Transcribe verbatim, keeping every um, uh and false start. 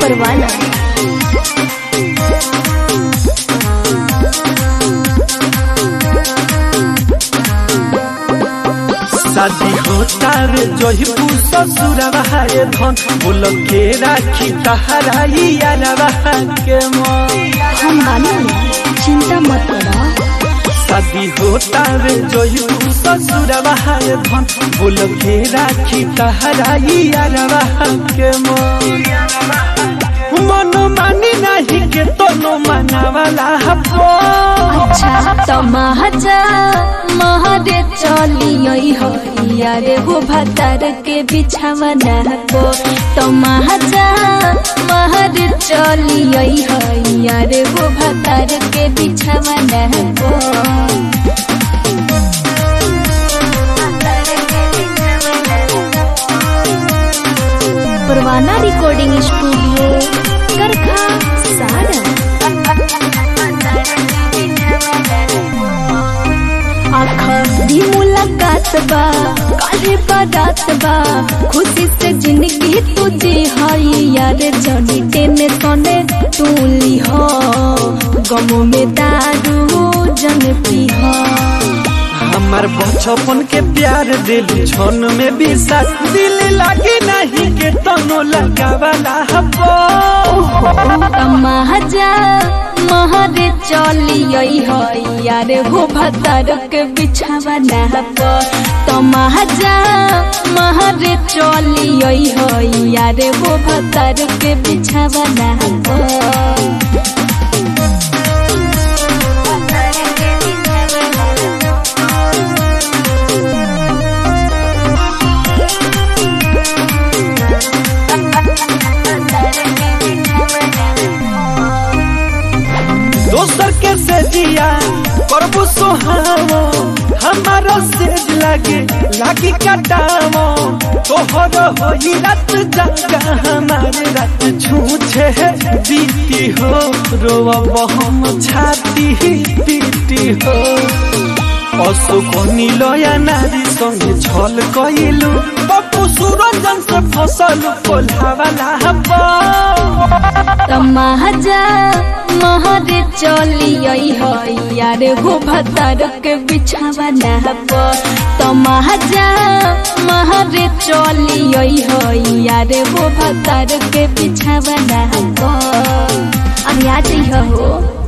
परवाना। शादी होता रे जहिबू ससुरवा है धन बोल के राखी तहरा यारवा के मन। हम बानी चिंता मत करो। शादी होता रे जहिबू ससुरवा है धन बोल के राखी तहरा यारवा के मन। मन मानी नहीं के तोनो मनावाला हपो। अच्छा तो महाजा महारे चली हो यारे हो भतार के बिछावना को। तो महाजा महारे चली हो यारे हो भतार के बिछावना को। परवाना रिकॉर्डिंग स्टूडियो करखा सारा। आखिरी मुलाकात बा काले बारात बा खुशी से जिंदगी तुझे हाई यार जनी टेने सोने तूली हो गमों में दारू जन पी हो। हमार बचपन के प्यार दिल छन में बिसा दिल लागे नहीं के तनो लगावाला हपो। महाजा महारे चली हो यार हो भतार के बिछावना को। तो महाजा महारे चली हो यार हो भतार के बिछावना को। दोसर के से दिया करबू सोहावो हमारा सेज लागे लागी कटावो तोहर होई रात जागा हमारे रात छूछे बीती हो रोब हम छाती पीटी हो। अशोकनी लया नारी संगे छल कइलू पप्पू सूरजन से फसल कोल्हावाला हपो। तो महाजा महारे चली हो यार हो भतार के बिछावना को। तो महाजा महारे चली हो यार हो भतार के बिछावना को। अब याद हो।